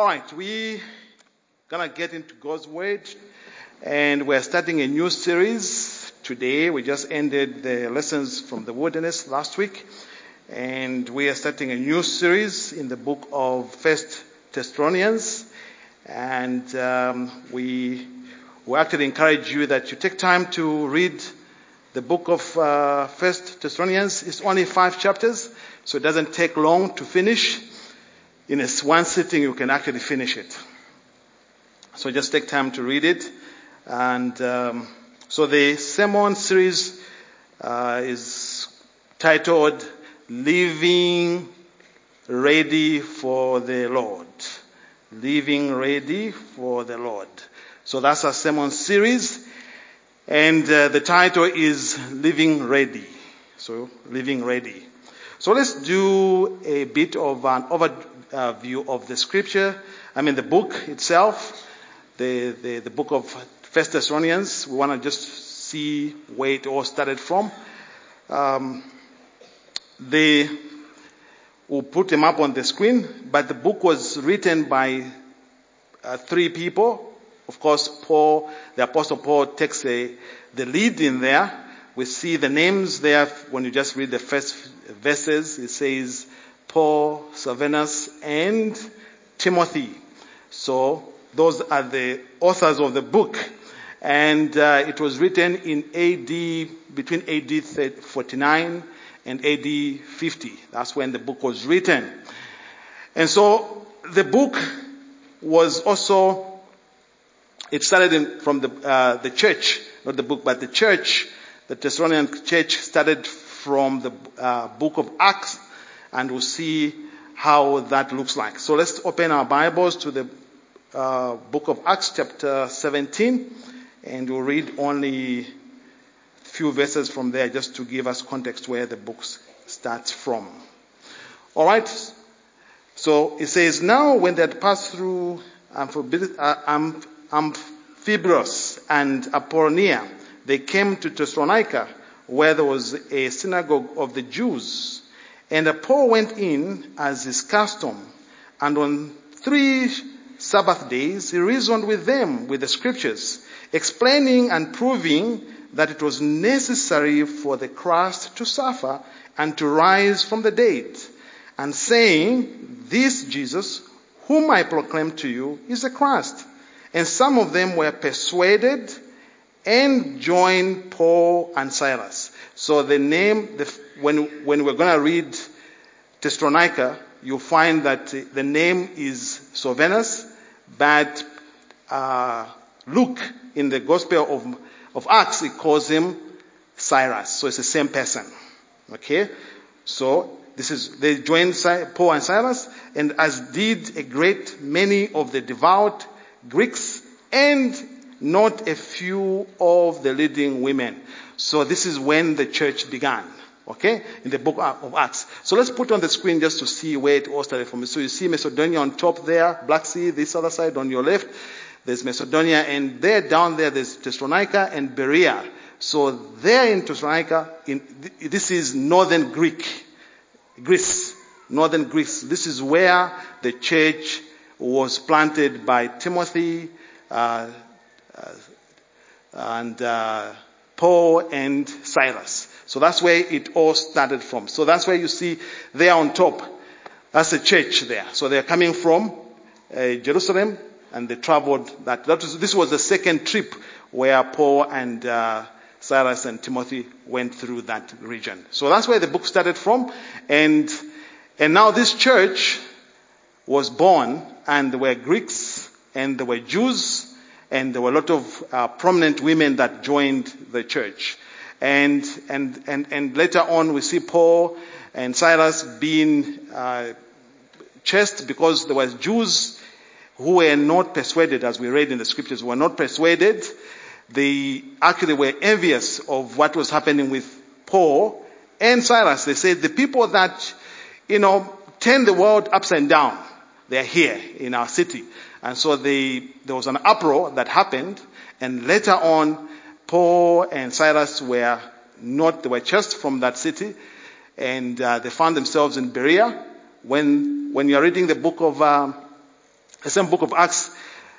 All right, we're going to get into God's Word, and we're starting a new series today. We just ended the lessons from the wilderness last week, and we are starting a new series in the book of First Thessalonians. And we actually encourage you that you take time to read the book of First Thessalonians. It's only 5 chapters, so it doesn't take long to finish. In one sitting, you can actually finish it. So just take time to read it. And so the sermon series is titled Living Ready for the Lord. Living Ready for the Lord. So that's our sermon series. And the title is Living Ready. So, Living Ready. So let's do a bit of an overview of the scripture. The book itself, the book of First Thessalonians. We want to just see where it all started from. We'll put them up on the screen, but the book was written by 3 people. Of course, Paul, the Apostle Paul, takes the lead in there. We see the names there when you just read the first verses. It says Paul, Silvanus, and Timothy. So those are the authors of the book. And it was written in between AD 49 and AD 50. That's when the book was written. And so the book was also, it started from the church, not the book, but the church. The Thessalonian church started from the book of Acts, and we'll see how that looks like. So let's open our Bibles to the book of Acts, chapter 17, and we'll read only a few verses from there just to give us context where the book starts from. All right. So it says, now when they had passed through Amphibolis and Apollonia, they came to Thessalonica, where there was a synagogue of the Jews. And Paul went in as his custom, and on 3 Sabbath days he reasoned with them with the scriptures, explaining and proving that it was necessary for the Christ to suffer and to rise from the dead, and saying, this Jesus, whom I proclaim to you, is the Christ. And some of them were persuaded and joined Paul and Silas. So the name, when we're going to read Thessalonica, you'll find that the name is Silvanus, but Luke in the Gospel of Acts, it calls him Silas. So it's the same person. Okay? So they joined Paul and Silas, and as did a great many of the devout Greeks and not a few of the leading women. So this is when the church began. Okay? In the book of Acts. So let's put on the screen just to see where it all started from. So you see Macedonia on top there, Black Sea, this other side on your left. There's Macedonia, and there down there there's Thessalonica and Berea. So there in Thessalonica, this is northern Greece. Northern Greece. This is where the church was planted by Timothy, and Paul and Silas. So that's where it all started from. So that's where you see there on top. That's a church there. So they're coming from Jerusalem, and they traveled this was the second trip where Paul and Silas and Timothy went through that region. So that's where the book started from. And now this church was born, and there were Greeks and there were Jews, and there were a lot of prominent women that joined the church. And later on we see Paul and Silas being chased because there were Jews who were not persuaded, as we read in the scriptures, were not persuaded. They actually were envious of what was happening with Paul and Silas. They said, the people that, turn the world upside down, they're here in our city. And so there was an uproar that happened, and later on, Paul and Silas were chased from that city, and they found themselves in Berea. When you're reading the book of The same book of Acts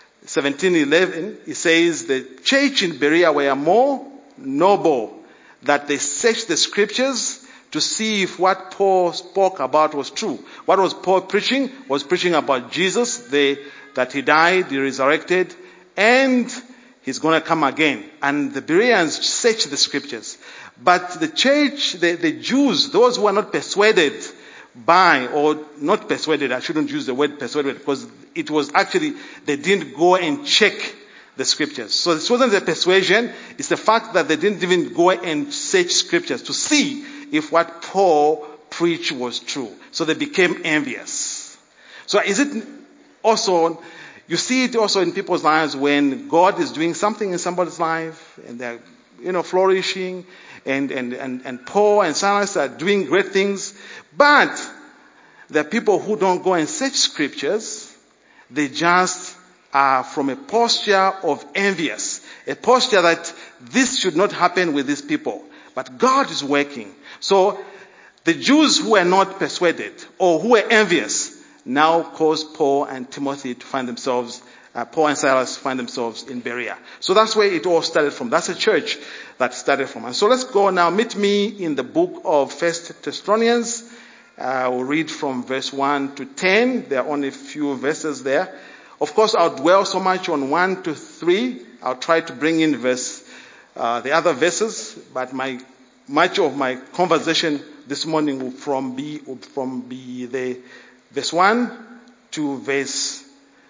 17:11, it says the church in Berea were more noble, that they searched the scriptures to see if what Paul spoke about was true. What was Paul preaching? Was preaching about Jesus, that he died, he resurrected, and he's going to come again. And the Bereans searched the scriptures. But the church, the Jews, those who are not persuaded by, or not persuaded, I shouldn't use the word persuaded, because it was actually, they didn't go and check the scriptures. So this wasn't the persuasion, it's the fact that they didn't even go and search scriptures to see if what Paul preached was true. So they became envious. So is it also, you see it also in people's lives when God is doing something in somebody's life and they're, flourishing and Paul and Silas are doing great things, but there are people who don't go and search scriptures. They just are from a posture of envious, a posture that this should not happen with these people. But God is working. So the Jews who were not persuaded or who were envious now caused Paul and Timothy to find themselves, Paul and Silas find themselves in Berea. So that's where it all started from. That's a church that started from. And so let's go now. Meet me in the book of 1 Thessalonians. We'll read from verse 1 to 10. There are only a few verses there. Of course, I'll dwell so much on 1 to 3. I'll try to bring in the other verses, but much of my conversation this morning will be the verse 1 to verse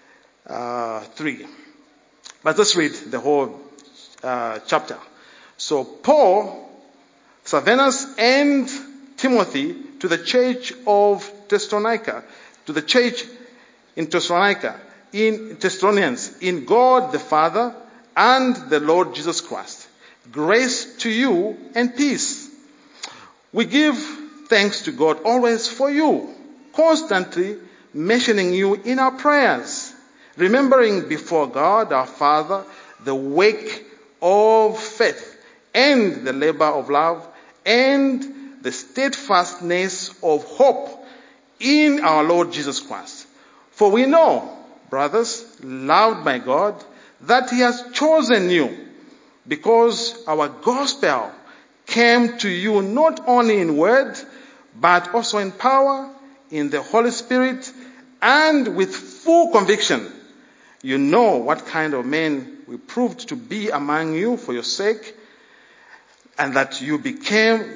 3. But let's read the whole chapter. So Paul, Silvanus, and Timothy to the church of Thessalonica, to the church in Thessalonica, in Thessalonians, in God the Father and the Lord Jesus Christ. Grace to you and peace. We give thanks to God always for you, constantly mentioning you in our prayers, remembering before God our Father the work of faith and the labor of love and the steadfastness of hope in our Lord Jesus Christ. For we know, brothers, loved by God, that he has chosen you, because our gospel came to you not only in word, but also in power, in the Holy Spirit, and with full conviction. You know what kind of men we proved to be among you for your sake, and that you became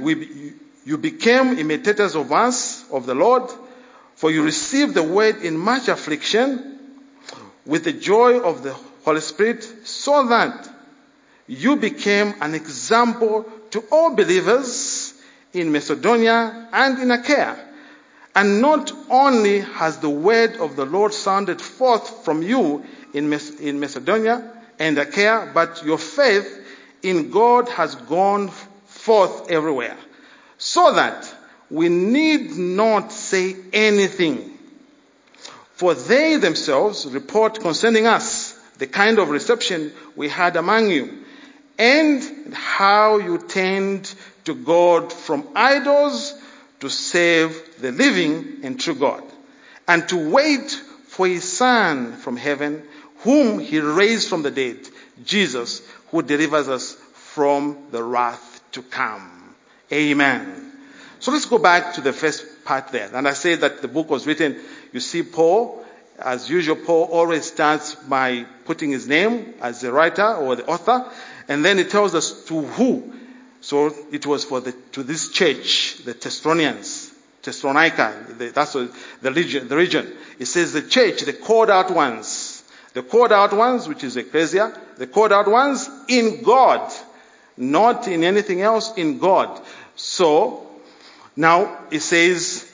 imitators of us, of the Lord, for you received the word in much affliction, with the joy of the Holy Spirit, so that you became an example to all believers in Macedonia and in Achaia. And not only has the word of the Lord sounded forth from you in Macedonia and Achaia, but your faith in God has gone forth everywhere, so that we need not say anything. For they themselves report concerning us the kind of reception we had among you, and how you turned to God from idols to save the living and true God, and to wait for his Son from heaven, whom he raised from the dead, Jesus, who delivers us from the wrath to come. Amen. So let's go back to the first part there. And I say that the book was written, you see Paul, as usual, Paul always starts by putting his name as the writer or the author, and then he tells us to who. So it was to this church, the Thessalonians, Thessalonica, that's the region. It says the church, the called out ones, which is ecclesia, the called out ones in God, not in anything else, in God. So now it says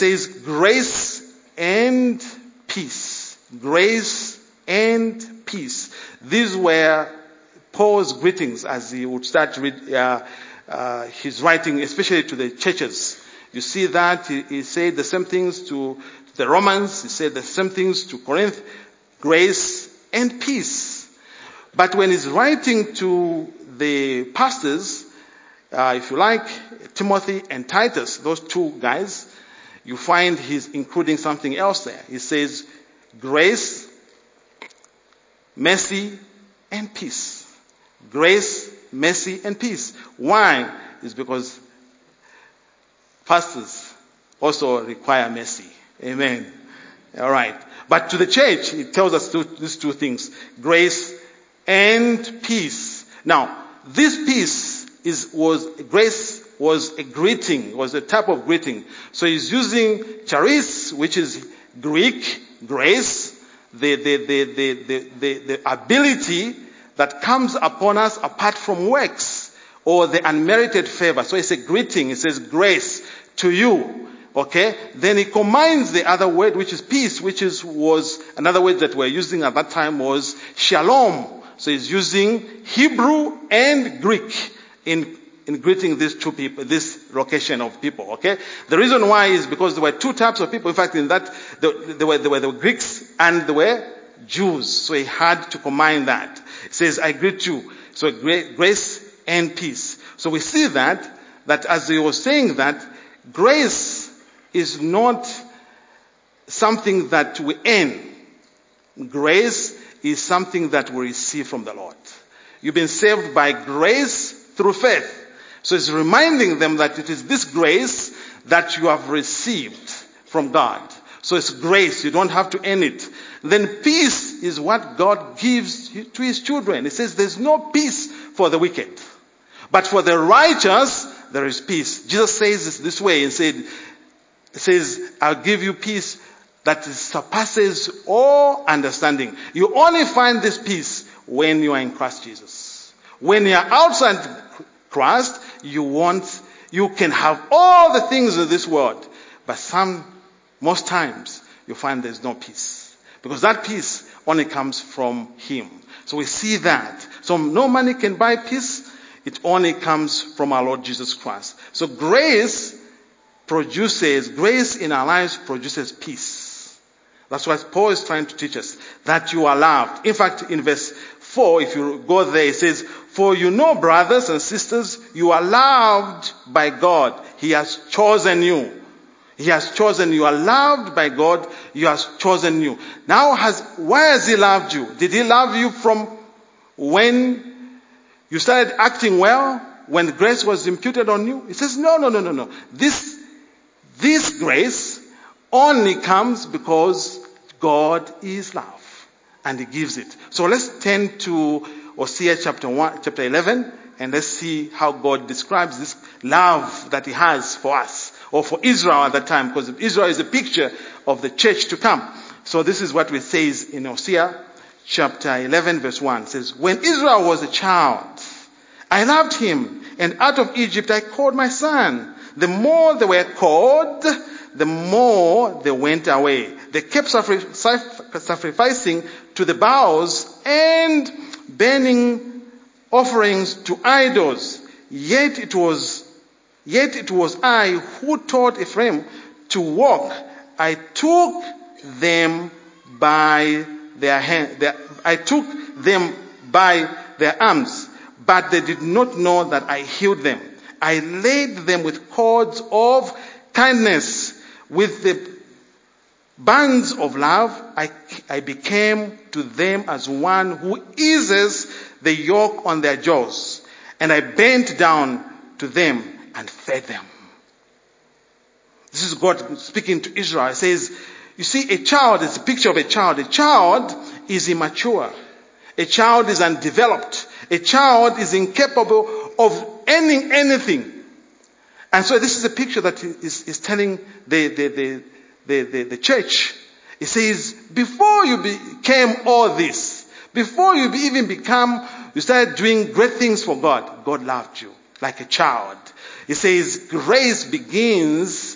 grace and peace. Grace and peace. These were Paul's greetings as he would start his writing, especially to the churches. You see that he said the same things to the Romans. He said the same things to Corinth. Grace and peace. But when he's writing to the pastors, if you like, Timothy and Titus, those two guys, you find he's including something else there. He says grace mercy, and peace. Grace, mercy, and peace. Why? It's because pastors also require mercy. Amen. All right. But to the church, it tells us these two things. Grace and peace. Now, this peace grace was a greeting, was a type of greeting. So he's using charis, which is Greek, grace, the ability that comes upon us apart from works or the unmerited favor. So it's a greeting. It says grace to you. Okay? Then he combines the other word, which is peace, was another word that we're using at that time was shalom. So he's using Hebrew and Greek in greeting these two people, this location of people, okay? The reason why is because there were two types of people. In fact, in that, there were the Greeks and there were Jews. So he had to combine that. It says, I greet you. So grace and peace. So we see that as he was saying that, grace is not something that we earn. Grace is something that we receive from the Lord. You've been saved by grace through faith. So it's reminding them that it is this grace that you have received from God. So it's grace. You don't have to earn it. Then peace is what God gives to his children. It says there's no peace for the wicked. But for the righteous, there is peace. Jesus says this way. It says, I'll give you peace that surpasses all understanding. You only find this peace when you are in Christ Jesus. When you are outside Christ, you can have all the things of this world, but most times you find there's no peace. Because that peace only comes from him. So we see that. So no money can buy peace. It only comes from our Lord Jesus Christ. So grace in our lives produces peace. That's what Paul is trying to teach us. That you are loved. In fact, in verse 4, if you go there, it says, for you know, brothers and sisters, you are loved by God. He has chosen you. He has chosen you. You are loved by God. He has chosen you. Now, why has he loved you? Did he love you from when you started acting well? When grace was imputed on you? He says, no. This grace only comes because God is love. And he gives it. So let's turn to Hosea chapter 11, and let's see how God describes this love that he has for us, or for Israel at that time, because Israel is a picture of the church to come. So this is what it says in Hosea chapter 11 verse 1. It says, when Israel was a child, I loved him, and out of Egypt I called my son. The more they were called, the more they went away. They kept sacrificing to the Baals and burning offerings to idols. Yet it was I who taught Ephraim to walk. I took them by their hand. I took them by their arms, but they did not know that I healed them. I laid them with cords of kindness, with the bands of love. I became to them as one who eases the yoke on their jaws, and I bent down to them and fed them. This is God speaking to Israel. It says, you see, a child is a picture of a child. A child is immature. A child is undeveloped. A child is incapable of earning anything. And so this is a picture that is telling the church. It says, before you became all this, before you you started doing great things for God, God loved you like a child. It says, grace begins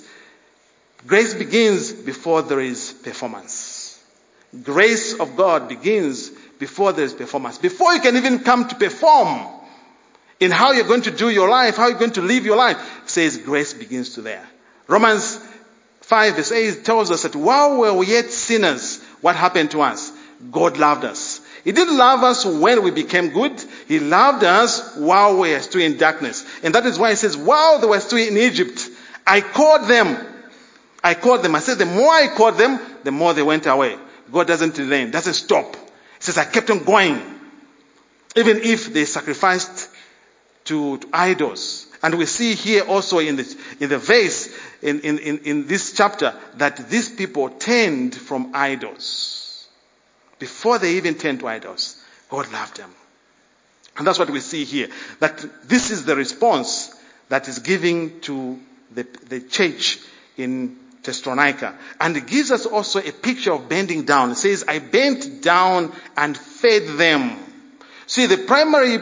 before there is performance. Grace of God begins before there is performance. Before you can even come to perform in how you're going to do your life, how you're going to live your life, it says grace begins to there. Romans 5 verse 8 tells us that while we were yet sinners, what happened to us? God loved us. He didn't love us when we became good. He loved us while we were still in darkness. And that is why it says, while they were still in Egypt, I called them. I said, the more I called them, the more they went away. God doesn't relent, doesn't stop. It says, I kept on going. Even if they sacrificed to idols. And we see here also in the verse, in this chapter, that these people turned from idols. Before they even turned to idols, God loved them. And that's what we see here. That this is the response that is given to the church in Thessalonica. And it gives us also a picture of bending down. It says, I bent down and fed them. See, the primary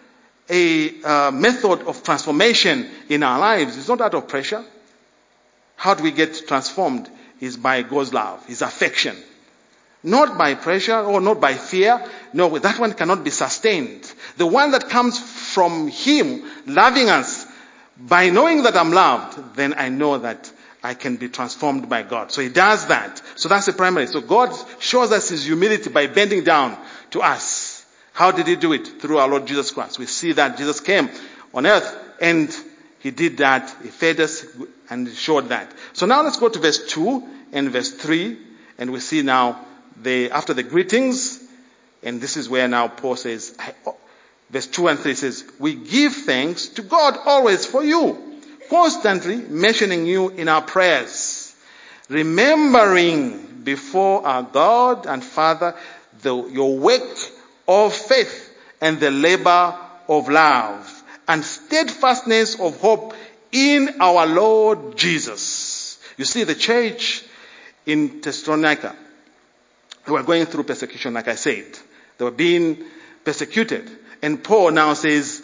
method of transformation in our lives is not out of pressure. How do we get transformed? Is by God's love, His affection. Not by pressure or not by fear. No, that one cannot be sustained. The one that comes from Him loving us, by knowing that I'm loved, then I know that I can be transformed by God. So He does that. So that's the primary. So God shows us His humility by bending down to us. How did He do it? Through our Lord Jesus Christ. We see that Jesus came on earth and He did that. He fed us and showed that. So now let's go to verse 2 and verse 3. And we see now after the greetings, and this is where now Paul says, verse 2 and 3 says, we give thanks to God always for you, constantly mentioning you in our prayers, remembering before our God and Father your work of faith and the labor of love and steadfastness of hope in our Lord Jesus. You see, the church in Thessalonica, they were going through persecution, like I said. They were being persecuted. And Paul now says,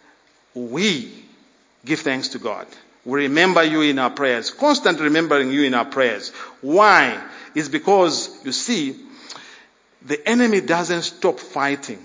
we give thanks to God. We remember you in our prayers, constantly remembering you in our prayers. Why? It's because, you see, the enemy doesn't stop fighting.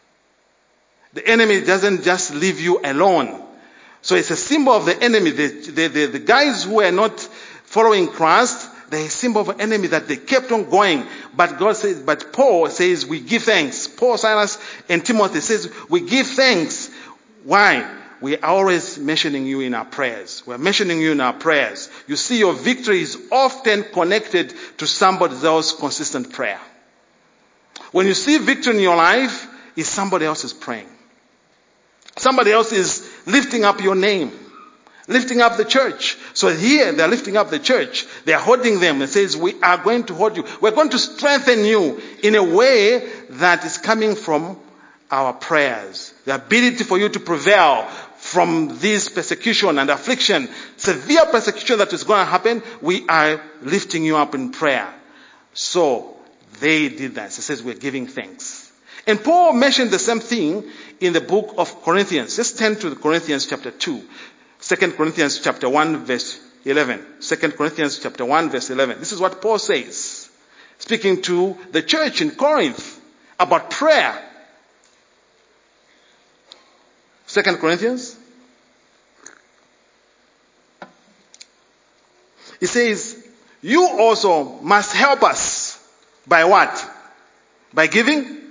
The enemy doesn't just leave you alone. So it's a symbol of the enemy. The guys who are not following Christ, they're a symbol of an enemy that they kept on going. But Paul says we give thanks. Paul, Silas, and Timothy says we give thanks. Why? We are always mentioning you in our prayers. We're mentioning you in our prayers. You see, your victory is often connected to somebody else's consistent prayer. When you see victory in your life, it's somebody else is praying. Somebody else is lifting up your name. Lifting up the church. So here they're lifting up the church. They're holding them. It says, we are going to hold you. We're going to strengthen you in a way that is coming from our prayers. The ability for you to prevail from this persecution and affliction, severe persecution that is going to happen, we are lifting you up in prayer. So they did that. It says we're giving thanks. And Paul mentioned the same thing in the book of Corinthians. Let's turn to Corinthians chapter 2. 2 Corinthians chapter 1 verse 11. 2 Corinthians chapter 1 verse 11. This is what Paul says, speaking to the church in Corinth about prayer. 2 Corinthians. He says, you also must help us by what? By giving?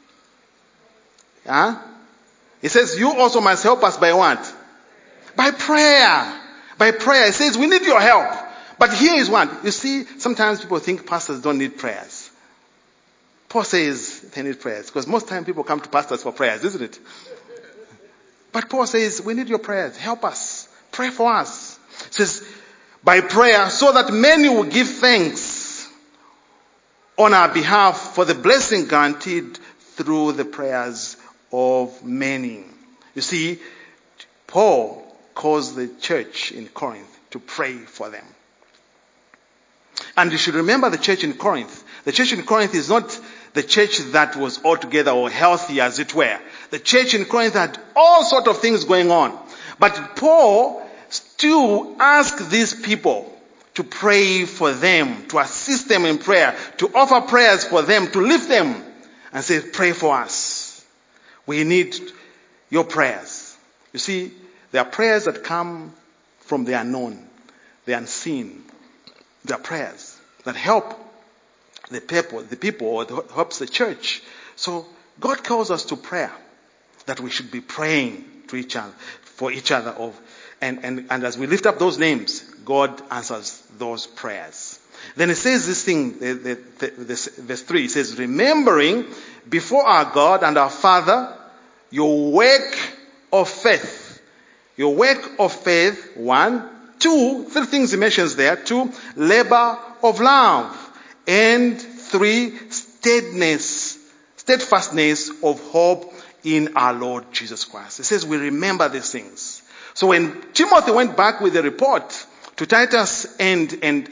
He says, you also must help us by what? By prayer. By prayer. It says we need your help. But here is one. You see, sometimes people think pastors don't need prayers. Paul says they need prayers. Because most time people come to pastors for prayers, isn't it? But Paul says we need your prayers. Help us. Pray for us. It says by prayer so that many will give thanks on our behalf for the blessing guaranteed through the prayers of many. You see, Paul calls the church in Corinth to pray for them. And you should remember the church in Corinth. The church in Corinth is not the church that was altogether or healthy as it were. The church in Corinth had all sorts of things going on. But Paul still asked these people to pray for them, to assist them in prayer, to offer prayers for them, to lift them and say, pray for us. We need your prayers. You see, there are prayers that come from the unknown, the unseen. There are prayers that help the people, or helps the church. So God calls us to prayer, that we should be praying to each other, for each other. And as we lift up those names, God answers those prayers. Then it says this thing, this verse 3, it says, remembering before our God and our Father your work of faith. Your work of faith, 1. 2, 3 things he mentions there. 2, labor of love. And 3, steadfastness of hope in our Lord Jesus Christ. It says we remember these things. So when Timothy went back with the report to Titus and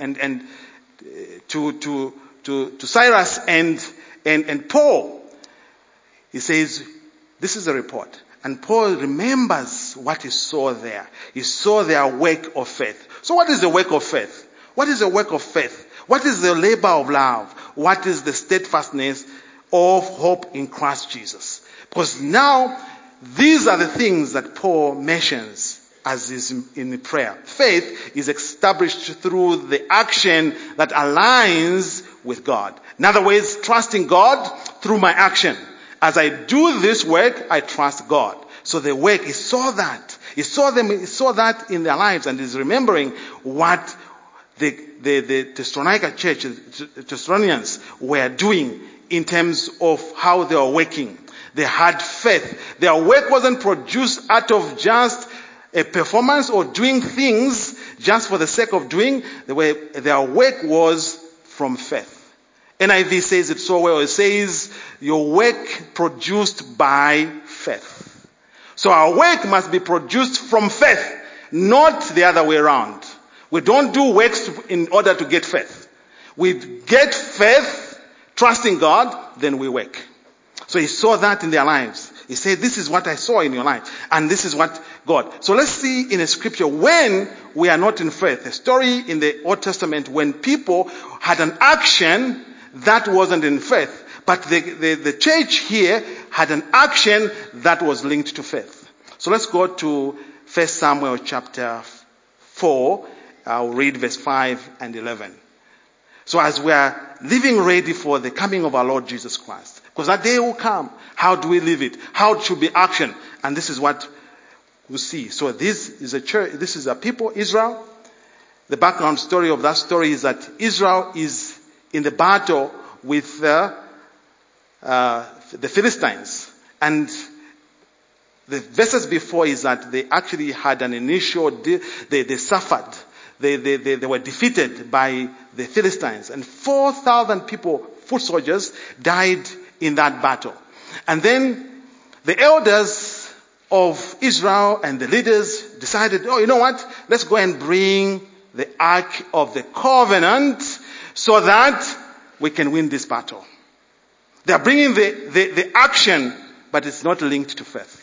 to Cyrus and Paul, he says, this is a report. And Paul remembers what he saw there. He saw their work of faith. So what is the work of faith? What is the work of faith? What is the labor of love? What is the steadfastness of hope in Christ Jesus? Because now, these are the things that Paul mentions as is in the prayer. Faith is established through the action that aligns with God. In other words, trusting God through my action. As I do this work, I trust God. So the work, he saw that. He saw that in their lives, and is remembering what the Thessalonica church, the Thessalonians were doing in terms of how they were working. They had faith. Their work wasn't produced out of just a performance or doing things just for the sake of doing. Their work was from faith. NIV says it so well. It says, your work produced by faith. So our work must be produced from faith, not the other way around. We don't do works in order to get faith. We get faith, trusting God, then we work. So he saw that in their lives. He said, this is what I saw in your life. And this is what God. So let's see in a scripture when we are not in faith. A story in the Old Testament when people had an action that wasn't in faith. But the church here had an action that was linked to faith. So let's go to 1 Samuel chapter 4. I'll read verse 5 and 11. So as we are living ready for the coming of our Lord Jesus Christ, because that day will come, how do we live it? How it should be action? And this is what we see. So this is a church, this is a people, Israel. The background story of that story is that Israel is in the battle with the Philistines. And the verses before is that they actually had an initial, they suffered. They were defeated by the Philistines. And 4,000 people, foot soldiers, died in that battle. And then the elders of Israel and the leaders decided, you know what? Let's go and bring the Ark of the Covenant so that we can win this battle. They are bringing the action, but it's not linked to faith.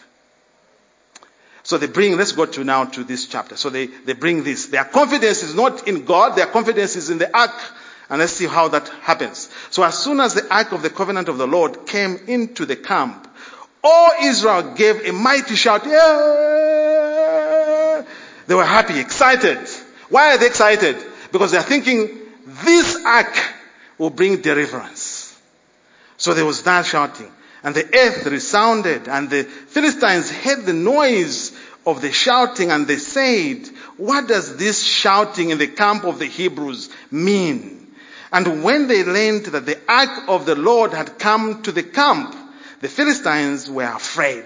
So let's go now to this chapter. So they bring this. Their confidence is not in God, their confidence is in the Ark. And let's see how that happens. So as soon as the Ark of the Covenant of the Lord came into the camp, all Israel gave a mighty shout. Yeah! They were happy, excited. Why are they excited? Because they're thinking, this Ark will bring deliverance. So there was that shouting. And the earth resounded, and the Philistines heard the noise of the shouting, and they said, what does this shouting in the camp of the Hebrews mean? And when they learned that the ark of the Lord had come to the camp, the Philistines were afraid.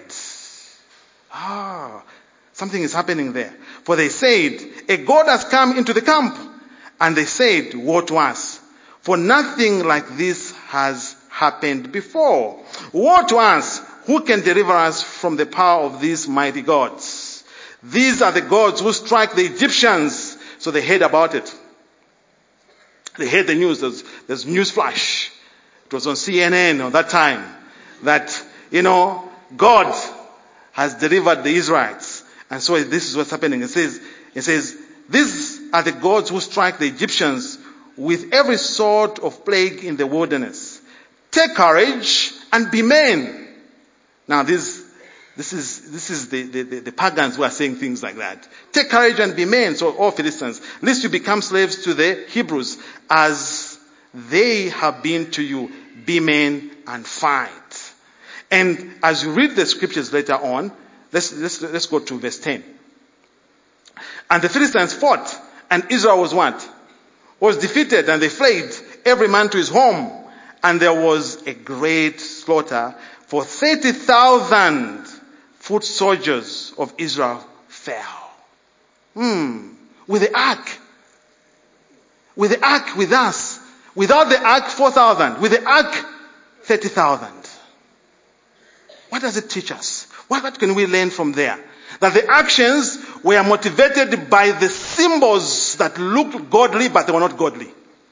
Something is happening there. For they said, a God has come into the camp. And they said, woe to us, for nothing like this has happened before. Woe to us, who can deliver us from the power of these mighty gods? These are the gods who strike the Egyptians. So they heard about it. They heard the news. There's news flash. It was on CNN at that time that, God has delivered the Israelites. And so this is what's happening. It says, these are the gods who strike the Egyptians with every sort of plague in the wilderness. Take courage and be men. Now this is the pagans who are saying things like that. Take courage and be men, so all Philistines, lest you become slaves to the Hebrews, as they have been to you. Be men and fight. And as you read the scriptures later on, let's go to verse 10. And the Philistines fought, and Israel was what? Was defeated, and they fled, every man to his home. and there was a great slaughter, for 30,000 foot soldiers of Israel fell. With the ark. With the ark with us. Without the ark, 4,000. With the ark, 30,000. What does it teach us? What can we learn from there? That the actions were motivated by the symbols that looked godly, but they were not godly.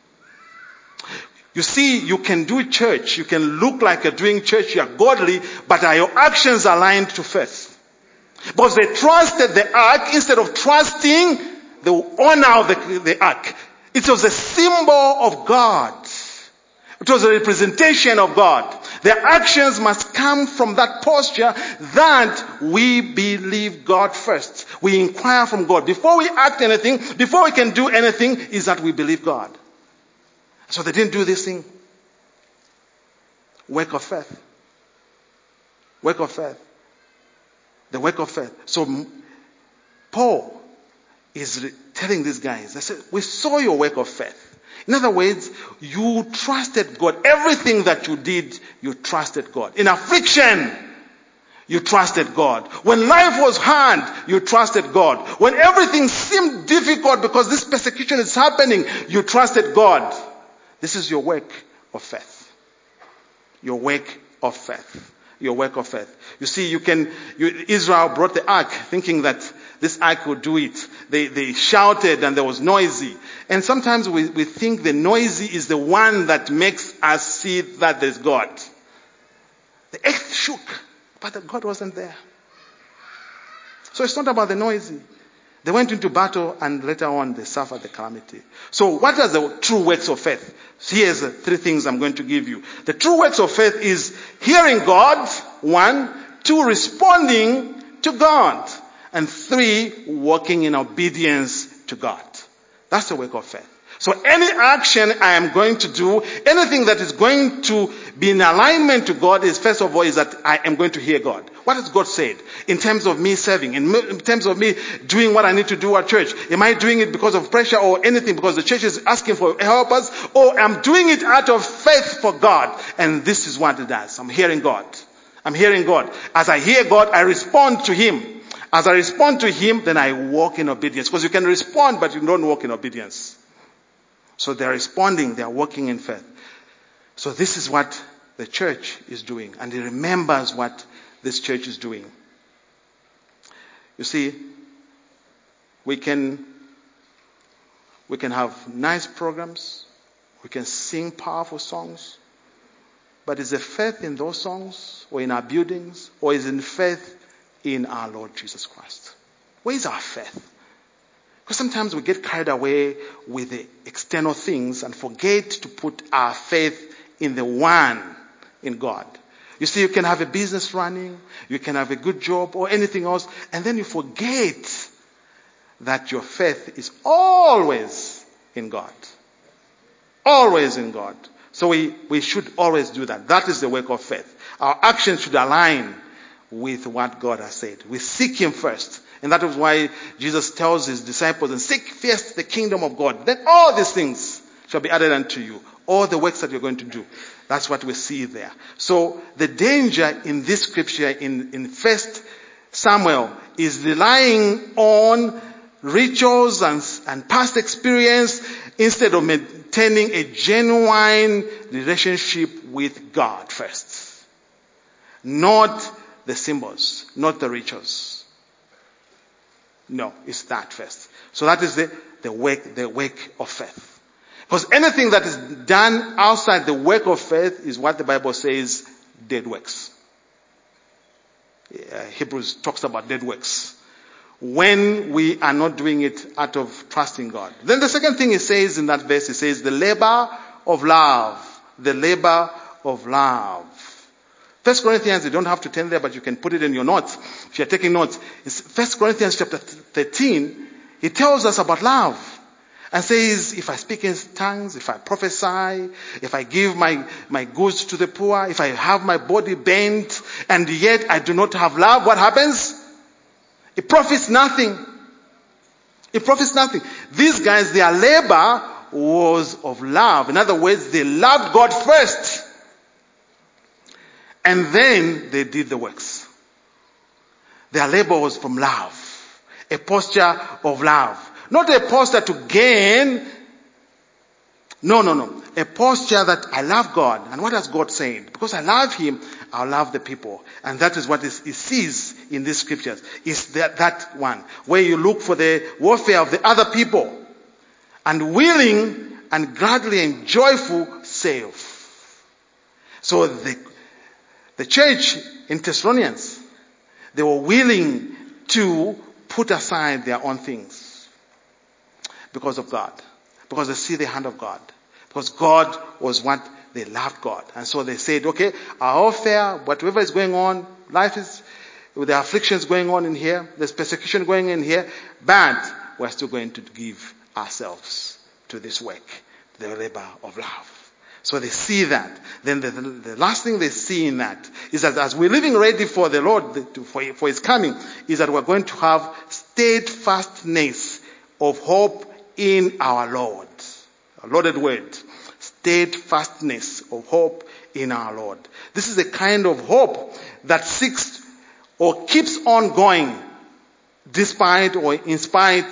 You see, you can do church, you can look like you're doing church, you are godly, but are your actions aligned to faith? Because they trusted the ark instead of trusting the owner of the ark. It was a symbol of God. It was a representation of God. Their actions must come from that posture that we believe God first. We inquire from God. Before we act anything, before we can do anything, is that we believe God. So they didn't do this thing. Work of faith. Work of faith. The work of faith. So Paul is telling these guys, I said, we saw your work of faith. In other words, you trusted God. Everything that you did, you trusted God. In affliction, you trusted God. When life was hard, you trusted God. When everything seemed difficult because this persecution is happening, you trusted God. This is your work of faith. Your work of faith. Your work of faith. You see, Israel brought the ark thinking that this ark would do it. They shouted and there was noisy. And sometimes we think the noisy is the one that makes us see that there's God. The earth shook, but God wasn't there. So it's not about the noisy. They went into battle and later on they suffered the calamity. So what are the true works of faith? Here's the three things I'm going to give you. The true works of faith is hearing God, 1, 2, responding to God, and 3, walking in obedience to God. That's the work of faith. So any action I am going to do, anything that is going to be in alignment to God is, first of all, is that I am going to hear God. What has God said in terms of me serving, in terms of me doing what I need to do at church? Am I doing it because of pressure or anything because the church is asking for helpers? Or I'm doing it out of faith for God? And this is what it does. I'm hearing God. I'm hearing God. As I hear God, I respond to Him. As I respond to Him, then I walk in obedience. Because you can respond, but you don't walk in obedience. So they're responding, they're walking in faith. So this is what the church is doing. And He remembers what this church is doing. You see, we can have nice programs. We can sing powerful songs. But is the faith in those songs or in our buildings or is in faith in our Lord Jesus Christ? Where is our faith? Because sometimes we get carried away with the external things and forget to put our faith in the one, in God. You see, you can have a business running, you can have a good job or anything else, and then you forget that your faith is always in God. Always in God. So we should always do that. That is the work of faith. Our actions should align with what God has said. We seek Him first. And that is why Jesus tells His disciples, and seek first the kingdom of God. Then all these things shall be added unto you. All the works that you're going to do. That's what we see there. So the danger in this scripture in 1 Samuel is relying on rituals and past experience instead of maintaining a genuine relationship with God first. Not the symbols, not the rituals. No, it's that first. So that is the work of faith. Because anything that is done outside the work of faith is what the Bible says, dead works. Hebrews talks about dead works. When we are not doing it out of trusting God. Then the second thing it says in that verse, it says the labor of love. The labor of love. 1 Corinthians, you don't have to turn there, but you can put it in your notes. If you're taking notes, it's 1 Corinthians chapter 13. It tells us about love. And says, if I speak in tongues, if I prophesy, if I give my goods to the poor, if I have my body bent, and yet I do not have love, what happens? It profits nothing. It profits nothing. These guys, their labor was of love. In other words, they loved God first. And then they did the works. Their labor was from love. A posture of love. Not a posture to gain. No. A posture that I love God. And what has God said? Because I love Him, I'll love the people. And that is what He sees in these scriptures. Is that one. Where you look for the warfare of the other people. And willing and gladly and joyful save. So the church in Thessalonians, they were willing to put aside their own things because of God. Because they see the hand of God. Because God was what they loved God. And so they said, okay, our warfare, whatever is going on, life is, with the afflictions going on in here, there's persecution going in here, but we're still going to give ourselves to this work, the labor of love. So they see that. Then the last thing they see in that is that as we're living ready for the Lord, for His coming, is that we're going to have steadfastness of hope in our Lord. A loaded word. Steadfastness of hope in our Lord. This is a kind of hope that seeks or keeps on going despite or in spite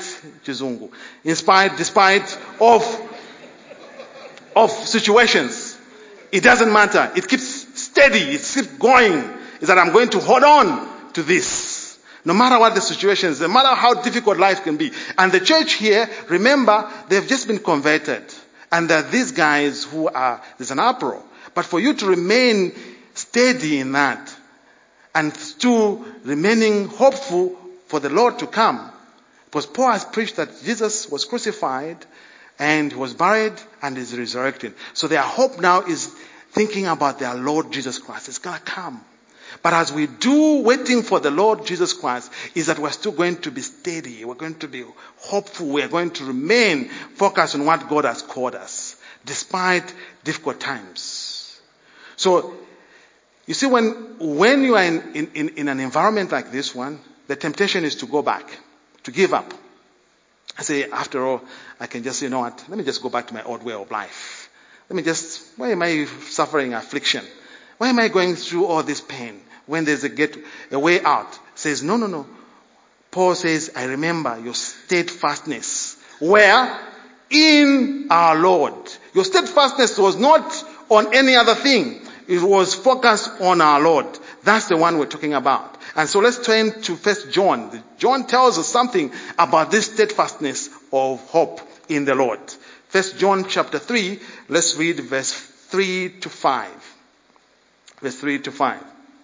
of situations. It doesn't matter. It keeps steady. It keeps going. Is that I'm going to hold on to this. No matter what the situations, no matter how difficult life can be. And the church here, remember, they've just been converted. And there are these guys who are, there's an uproar. But for you to remain steady in that and to remaining hopeful for the Lord to come. Because Paul has preached that Jesus was crucified and He was buried and is resurrected. So their hope now is thinking about their Lord Jesus Christ. It's going to come. But as we do waiting for the Lord Jesus Christ, is that we're still going to be steady. We're going to be hopeful. We're going to remain focused on what God has called us, despite difficult times. So, you see, when you are in an environment like this one, the temptation is to go back, to give up. I say, after all, I can just, you know what, let me just go back to my old way of life. Why am I suffering affliction? Why am I going through all this pain when there's a way out? It says, no. Paul says, I remember your steadfastness. Where? In our Lord. Your steadfastness was not on any other thing. It was focused on our Lord. That's the one we're talking about. And so let's turn to 1 John. John tells us something about this steadfastness of hope in the Lord. 1 John chapter 3, let's read verse 3 to 5. Verse 3 to 5.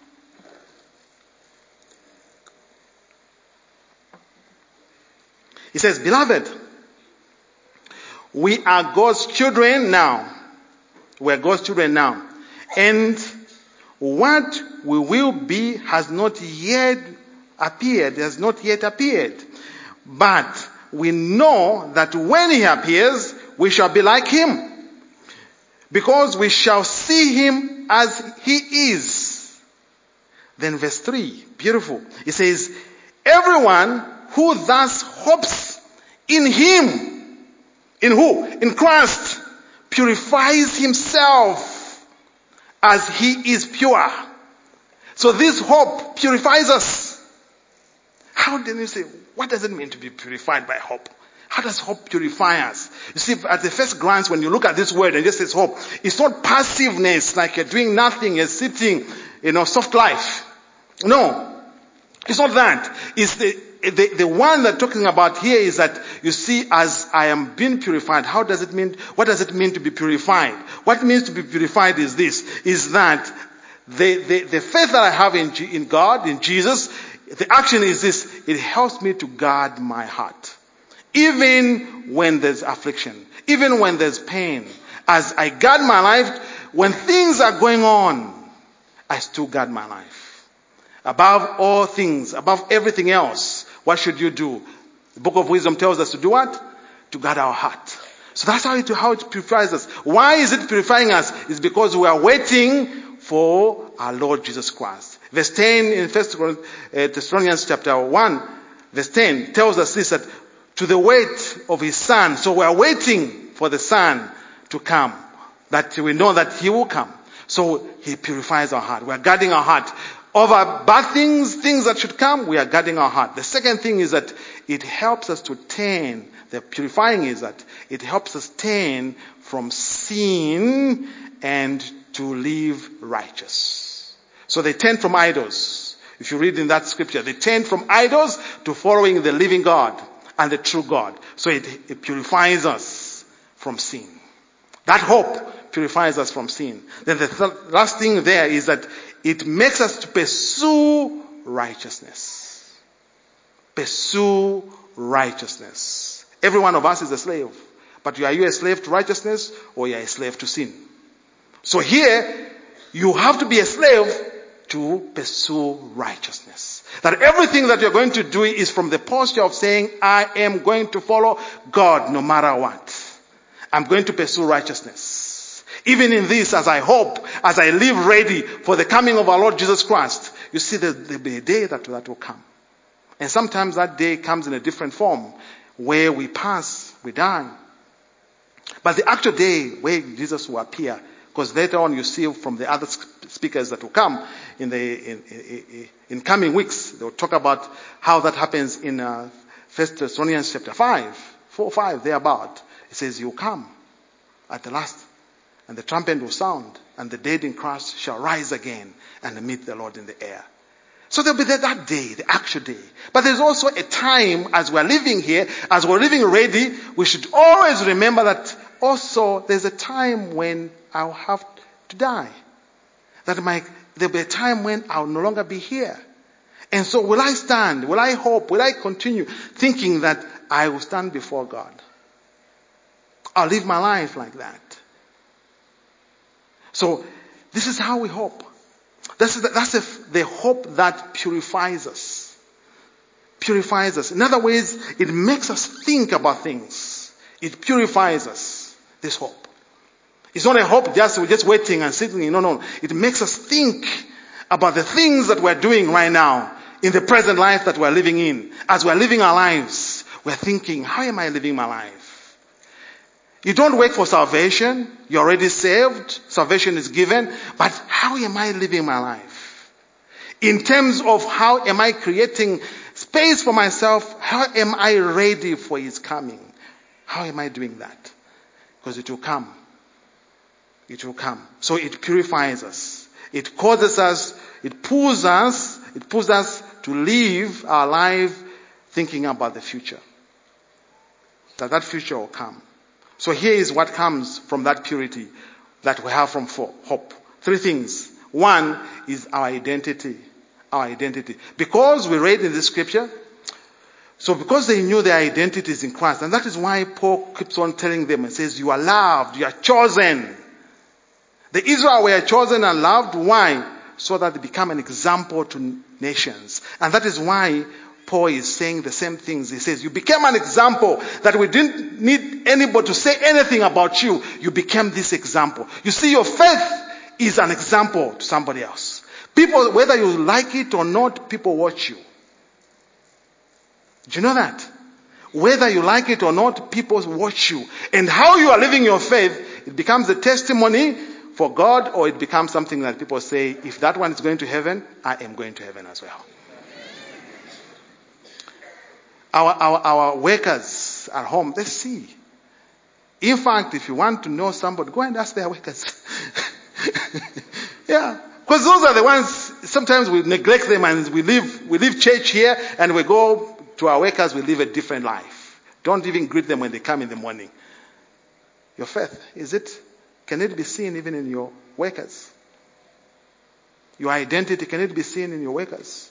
He says, Beloved, we are God's children now. We are God's children now. And what we will be has not yet appeared. Has not yet appeared. But we know that when He appears, we shall be like Him. Because we shall see Him as He is. Then verse 3, beautiful. It says, everyone who thus hopes in Him, in who? In Christ, purifies himself as He is pure. So this hope purifies us. How do you say, what does it mean to be purified by hope? How does hope purify us? You see, at the first glance, when you look at this word and just says hope, it's not passiveness, like you're doing nothing, you're sitting, soft life. No, it's not that. It's the one that talking about here is that, you see, as I am being purified, what does it mean to be purified? What it means to be purified is this, is that the faith that I have in God, in Jesus, the action is this, it helps me to guard my heart. Even when there's affliction, even when there's pain, as I guard my life, when things are going on, I still guard my life. Above all things, above everything else, what should you do? The Book of Wisdom tells us to do what? To guard our heart. So that's how it purifies us. Why is it purifying us? It's because we are waiting for our Lord Jesus Christ. Verse 10 in 1 Thessalonians chapter 1, verse 10 tells us this, that to the wait of His Son. So we are waiting for the Son to come. That we know that He will come. So he purifies our heart. We are guarding our heart. Over bad things that should come, we are guarding our heart. The second thing is that it helps us to turn. The purifying is that it helps us turn from sin and to live righteous. So they turn from idols. If you read in that scripture, they turn from idols to following the living God and the true God. So it purifies us from sin. That hope purifies us from sin. Then the last thing there is that it makes us to pursue righteousness. Pursue righteousness. Every one of us is a slave. But are you a slave to righteousness or are you a slave to sin? So here, you have to be a slave to pursue righteousness. That everything that you're going to do is from the posture of saying, I am going to follow God no matter what. I'm going to pursue righteousness. Even in this, as I hope, as I live ready for the coming of our Lord Jesus Christ, you see there'll be a day that will come. And sometimes that day comes in a different form, where we pass, we die. But the actual day where Jesus will appear, because later on you see from the other speakers that will come in coming weeks, they will talk about how that happens in 1 Thessalonians chapter 5, 4-5, thereabout. It says, you come at the last, and the trumpet will sound, and the dead in Christ shall rise again and meet the Lord in the air. So there'll be that day, the actual day. But there's also a time, as we're living here, as we're living ready, we should always remember that also there's a time when I'll have to die. There'll be a time when I'll no longer be here. And so will I stand? Will I hope? Will I continue thinking that I will stand before God? I'll live my life like that. So this is how we hope. That's the hope that purifies us. Purifies us. In other ways, it makes us think about things. It purifies us. This hope. It's not a hope we're just waiting and sitting. No. It makes us think about the things that we're doing right now in the present life that we're living in. As we're living our lives, we're thinking, how am I living my life? You don't wait for salvation. You're already saved. Salvation is given. But how am I living my life? In terms of how am I creating space for myself? How am I ready for His coming? How am I doing that? Because it will come. It will come. So it purifies us. It causes us, it pulls us to live our life thinking about the future. That future will come. So here is what comes from that purity that we have from hope. 3 things. 1 is our identity. Our identity. Because we read in the scripture, so because they knew their identity is in Christ, and that is why Paul keeps on telling them and says, you are loved, you are chosen. The Israel were chosen and loved. Why? So that they become an example to nations. And that is why Paul is saying the same things. He says, you became an example that we didn't need anybody to say anything about you. You became this example. You see, your faith is an example to somebody else. People, whether you like it or not, people watch you. Do you know that? Whether you like it or not, people watch you. And how you are living your faith, it becomes a testimony for God, or it becomes something that people say, if that one is going to heaven, I am going to heaven as well. Our workers at home, they see. In fact, if you want to know somebody, go and ask their workers. Yeah. Because those are the ones, sometimes we neglect them and we leave church here and we go to our workers, we live a different life. Don't even greet them when they come in the morning. Your faith, can it be seen even in your workers? Your identity, can it be seen in your workers?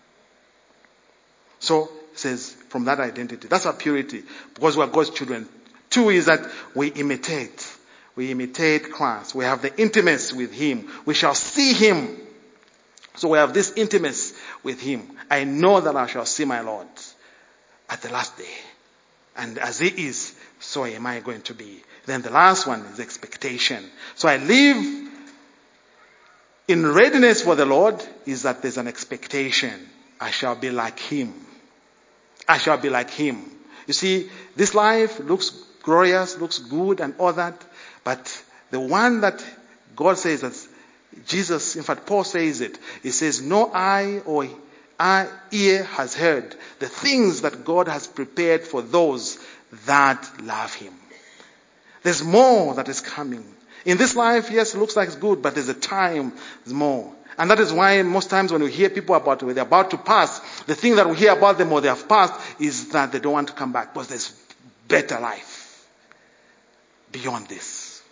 So, it says, from that identity. That's our purity, because we are God's children. 2 is that we imitate. We imitate Christ. We have the intimacy with Him. We shall see Him. So we have this intimacy with Him. I know that I shall see my Lord at the last day. And as He is, so am I going to be. Then the last one is expectation. So I live in readiness for the Lord, is that there's an expectation. I shall be like Him. I shall be like Him. You see, this life looks glorious, looks good and all that. But the one that God says that Jesus, in fact, Paul says it. He says, no eye or ear has heard the things that God has prepared for those that love him. There's more that is coming. In this life, yes, it looks like it's good, but there's a time, there's more. And that is why most times when we hear people about when they're about to pass, the thing that we hear about them or they have passed is that they don't want to come back because there's better life beyond this.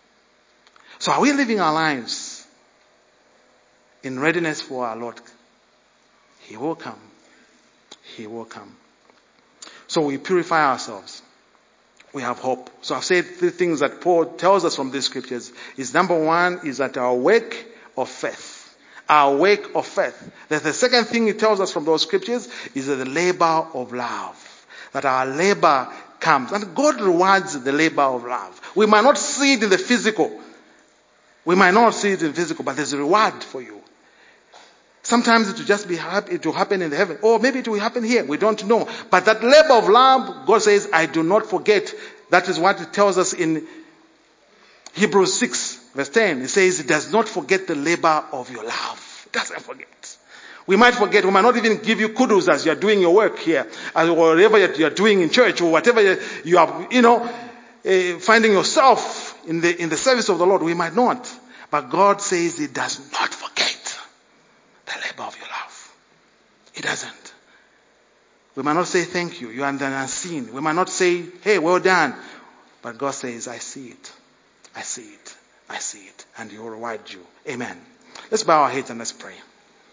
So are we living our lives in readiness for our Lord? He will come. He will come. So we purify ourselves. We have hope. So I've said 3 things that Paul tells us from these scriptures. Is number 1 is that our work of faith. Our work of faith. The second thing he tells us from those scriptures is the labor of love. That our labor comes. And God rewards the labor of love. We might not see it in the physical. We might not see it in the physical, but there's a reward for you. Sometimes it will just be happy, it will happen in the heaven. Or maybe it will happen here. We don't know. But that labor of love, God says, I do not forget. That is what it tells us in Hebrews 6, verse 10. It says, it does not forget the labor of your love. It doesn't forget. We might forget. We might not even give you kudos as you are doing your work here. Or whatever you are doing in church. Or whatever you are, finding yourself in the service of the Lord. We might not. But God says it does not forget the labor of your love. It doesn't. We might not say thank you. You are unseen. We might not say, hey, well done. But God says, I see it. I see it. I see it. And He will reward you. Amen. Let's bow our heads and let's pray.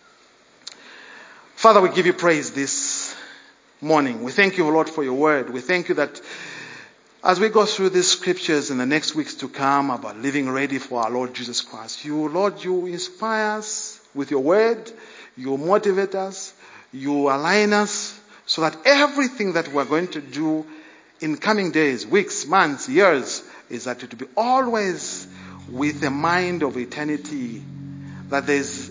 Father, we give you praise this morning. We thank you, Lord, for your word. We thank you that as we go through these scriptures in the next weeks to come about living ready for our Lord Jesus Christ, Lord, you inspire us with your word. You motivate us. You align us so that everything that we're going to do in coming days, weeks, months, years, is that it will be always with a mind of eternity. That there's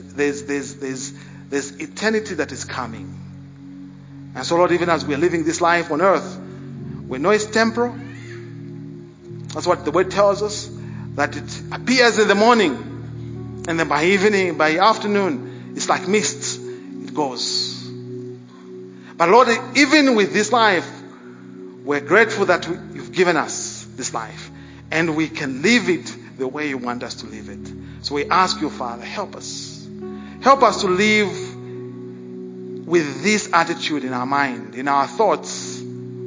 eternity that is coming. And so, Lord, even as we're living this life on earth, we know it's temporal. That's what the word tells us. That it appears in the morning, and then by evening, by afternoon, it's like mist. It goes. But Lord, even with this life, we're grateful that you've given us this life. And we can live it the way you want us to live it. So we ask you, Father, help us. Help us to live with this attitude in our mind, in our thoughts,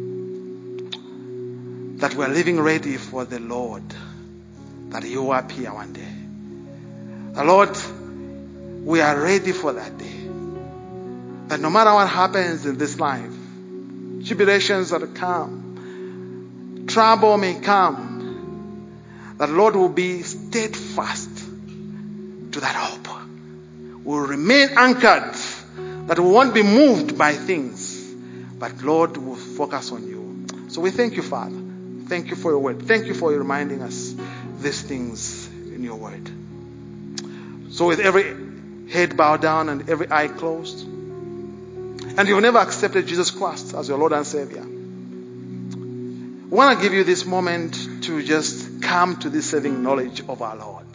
that we're living ready for the Lord, that He will appear one day. The Lord, we are ready for that day. That no matter what happens in this life, tribulations that come, trouble may come, that Lord will be steadfast to that hope. We'll remain anchored, that we won't be moved by things, but Lord will focus on you. So we thank you, Father. Thank you for your word. Thank you for reminding us these things in your word. So with every head bowed down and every eye closed, and you've never accepted Jesus Christ as your Lord and Savior, I want to give you this moment to just come to this saving knowledge of our Lord.